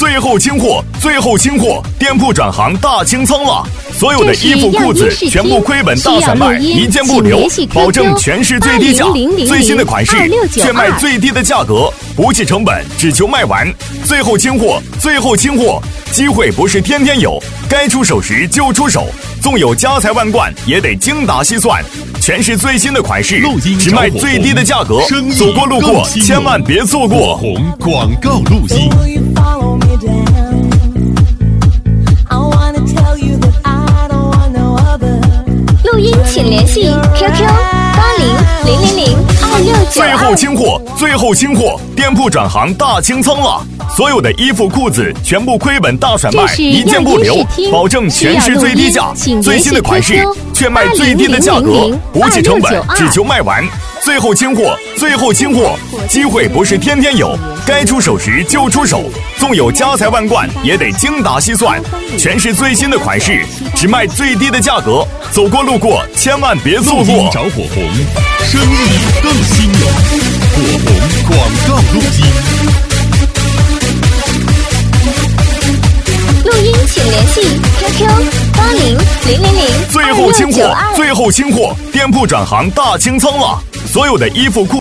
最后清货，最后清货，店铺转行大清仓了。所有的衣服裤子全部亏本大甩卖，一件不留，保证全市最低价。最新的款式却卖最低的价格，不计成本，只求卖完。最后清货，最后清货，机会不是天天有，该出手时就出手。纵有家财万贯，也得精打细算。全是最新的款式，只卖最低的价格。走过路过，千万别错过。 红广告录音。 录音请联系 QQ80000269。 最后清货，最后清货，店铺转行大清仓了。所有的衣服裤子全部亏本大甩卖，一件不留，保证全市最低价。最新的款式却卖最低的价格，不计成本，只求卖完。最后清货，最后清货，机会不是天天有，该出手时就出手。纵有家财万贯，也得精打细算。全是最新的款式，只卖最低的价格。走过路过，千万别错过。 找火红，生意更兴隆。火红广告录音。 录音请联系 QQ80000269。 最后清货，最后清货，店铺转行大清仓了。所有的衣服裤